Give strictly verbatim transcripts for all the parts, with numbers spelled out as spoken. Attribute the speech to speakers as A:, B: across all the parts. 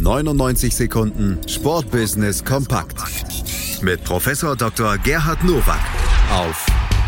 A: neunundneunzig Sekunden Sportbusiness kompakt mit Professor Doktor Gerhard Nowak auf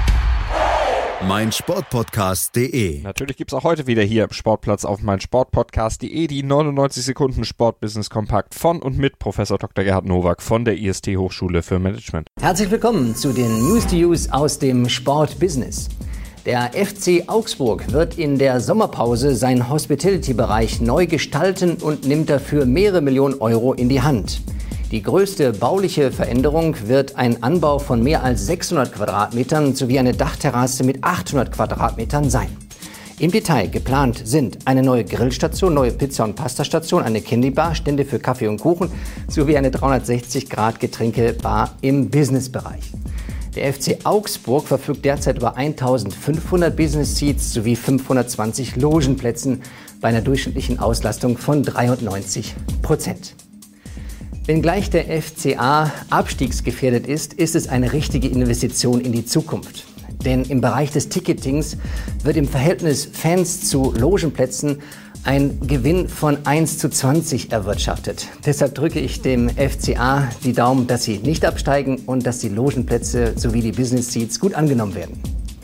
A: meinsportpodcast punkt de.
B: Natürlich gibt es auch heute wieder hier im Sportplatz auf meinsportpodcast punkt de die neunundneunzig Sekunden Sportbusiness kompakt von und mit Professor Doktor Gerhard Nowak von der I S T Hochschule für Management.
C: Herzlich willkommen zu den News to Use aus dem Sportbusiness. Der F C Augsburg wird in der Sommerpause seinen Hospitality-Bereich neu gestalten und nimmt dafür mehrere Millionen Euro in die Hand. Die größte bauliche Veränderung wird ein Anbau von mehr als sechshundert Quadratmetern sowie eine Dachterrasse mit achthundert Quadratmetern sein. Im Detail geplant sind eine neue Grillstation, neue Pizza- und Pastastation, eine Candybar, Stände für Kaffee und Kuchen sowie eine dreihundertsechzig Grad Getränkebar im Businessbereich. Der F C Augsburg verfügt derzeit über eintausendfünfhundert Business Seats sowie fünfhundertzwanzig Logenplätzen bei einer durchschnittlichen Auslastung von dreiundneunzig Prozent. Wenngleich der F C A abstiegsgefährdet ist, ist es eine richtige Investition in die Zukunft. Denn im Bereich des Ticketings wird im Verhältnis Fans zu Logenplätzen ein Gewinn von eins zu zwanzig erwirtschaftet. Deshalb drücke ich dem F C A die Daumen, dass sie nicht absteigen und dass die Logenplätze sowie die Business Seats gut angenommen werden.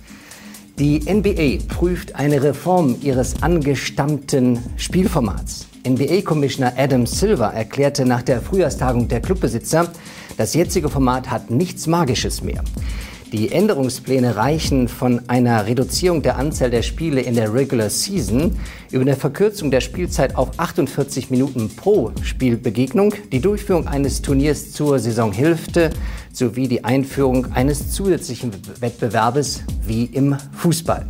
C: Die N B A prüft eine Reform ihres angestammten Spielformats. N B A-Commissioner Adam Silver erklärte nach der Frühjahrstagung der Clubbesitzer, das jetzige Format hat nichts Magisches mehr. Die Änderungspläne reichen von einer Reduzierung der Anzahl der Spiele in der Regular Season über eine Verkürzung der Spielzeit auf achtundvierzig Minuten pro Spielbegegnung, die Durchführung eines Turniers zur Saisonhälfte sowie die Einführung eines zusätzlichen Wettbewerbes wie im Fußball.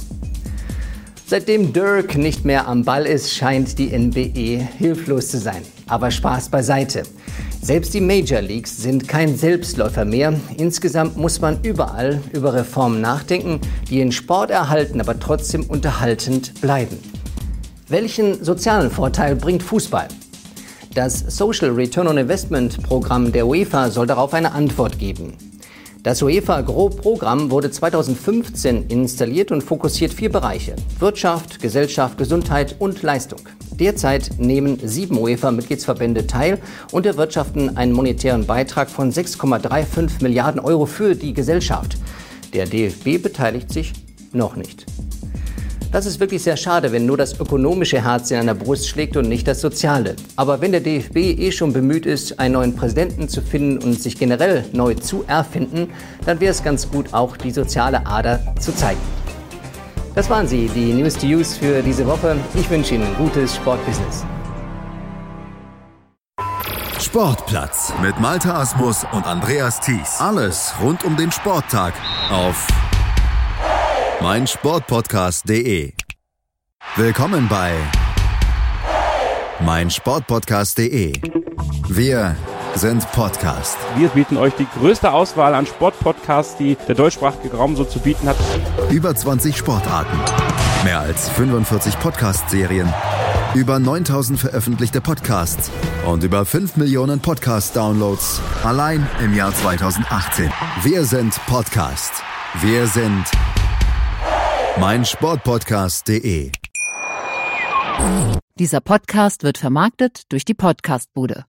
C: Seitdem Dirk nicht mehr am Ball ist, scheint die N B A hilflos zu sein. Aber Spaß beiseite. Selbst die Major Leagues sind kein Selbstläufer mehr. Insgesamt muss man überall über Reformen nachdenken, die den Sport erhalten, aber trotzdem unterhaltend bleiben. Welchen sozialen Vorteil bringt Fußball? Das Social Return on Investment Programm der UEFA soll darauf eine Antwort geben. Das UEFA-Gros-Programm wurde zweitausendfünfzehn installiert und fokussiert vier Bereiche: Wirtschaft, Gesellschaft, Gesundheit und Leistung. Derzeit nehmen sieben UEFA-Mitgliedsverbände teil und erwirtschaften einen monetären Beitrag von sechs Komma fünfunddreißig Milliarden Euro für die Gesellschaft. Der D F B beteiligt sich noch nicht. Das ist wirklich sehr schade, wenn nur das ökonomische Herz in einer Brust schlägt und nicht das soziale. Aber wenn der D F B eh schon bemüht ist, einen neuen Präsidenten zu finden und sich generell neu zu erfinden, dann wäre es ganz gut, auch die soziale Ader zu zeigen. Das waren sie, die News to Use für diese Woche. Ich wünsche Ihnen ein gutes Sportbusiness.
A: Sportplatz mit Malte Asmus und Andreas Thies. Alles rund um den Sporttag auf meinsportpodcast punkt de. Willkommen bei meinsportpodcast punkt de. Wir sind Podcast.
D: Wir bieten euch die größte Auswahl an Sportpodcasts, die der deutschsprachige Raum so zu bieten hat.
A: Über zwanzig Sportarten, mehr als fünfundvierzig Podcast-Serien, über neuntausend veröffentlichte Podcasts und über fünf Millionen Podcast-Downloads allein im Jahr zweitausendachtzehn. Wir sind Podcast. Wir sind meinsportpodcast punkt de.
E: Dieser Podcast wird vermarktet durch die Podcastbude.